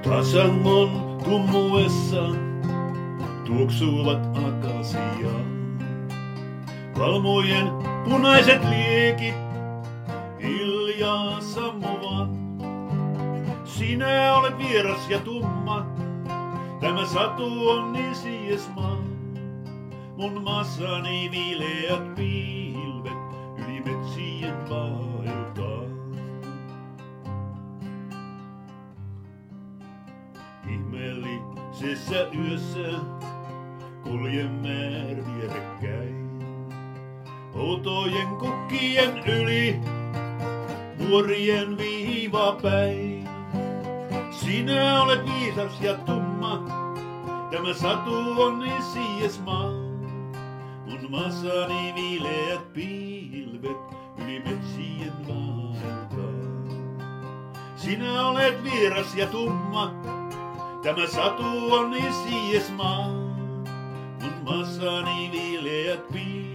Asangon tummuessa tuoksuvat akasia. Valmojen punaiset liekit hiljaa sammuvat. Sinä olet vieras ja tumma, tämä satu on niin siesmaa. Mun maassani viileät pilvet yli metsien vaeltaa. Ihmeellisessä yössä kuljemme vierekkäin. Outojen kukkien yli vuorien viivapäin. Sinä olet viisas ja tumma, tämä satu on niin siesmaa. Mun maassani viileät pilvet yli metsien vaeltaa. Sinä olet vieras ja tumma, tämä satu on niin siesmaa. Mun maassani viileät pilvet